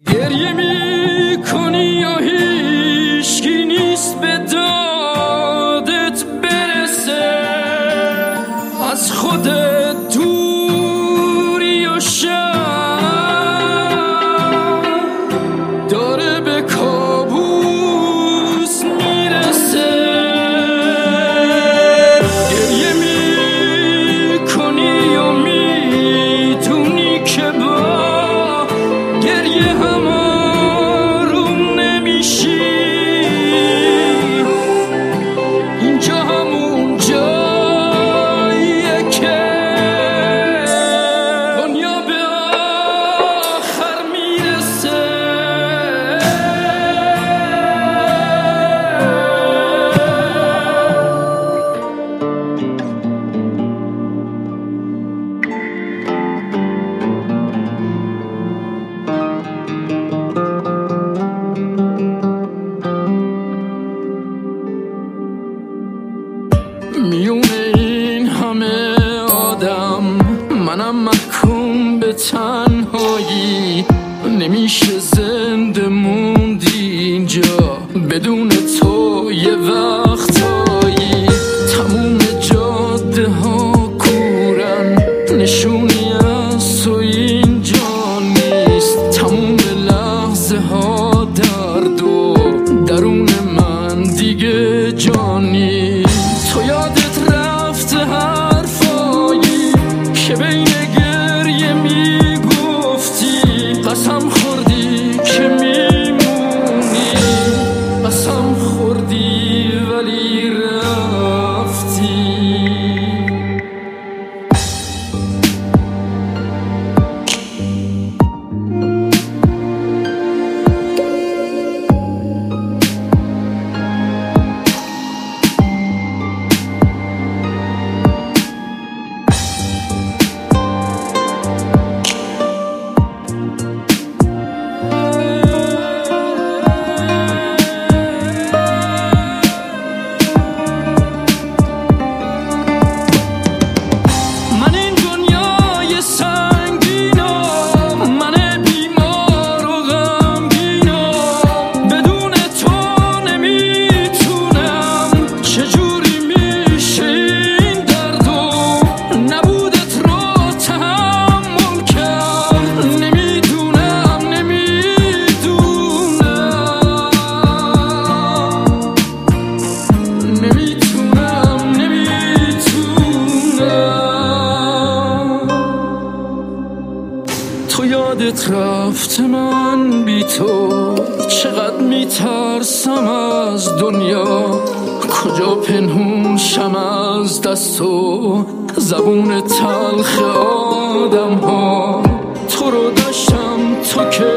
گریه میکنی یا هیچکی نیست به دادت برسه، از خودت دوری و شب داره به کابوس میرسه. گریه میکنی یا میدونی که با گریه هم آروم نمیشی، اینجا همون جاییه که دنیا به آخر میرسه. میونه این همه آدم منم محکوم به تنهایی، نمیشه زنده موندی اینجا بدون تو. یه وقتایی تموم جاده ها کورن، نشونی از تو اینجا نیست. تموم لحظه ها درد و درون من دیگه جان نیست. تو یادت رفته حرفایی که بین گریه میگفتی، قسم خوردی که میمونی، قسم خوردی ولی رفتی. تو یادت رفت من بی تو چقدر میترسم از دنیا، کجا پنهون شم از دست و زبون تلخ آدم ها. تو رو داشتم تو که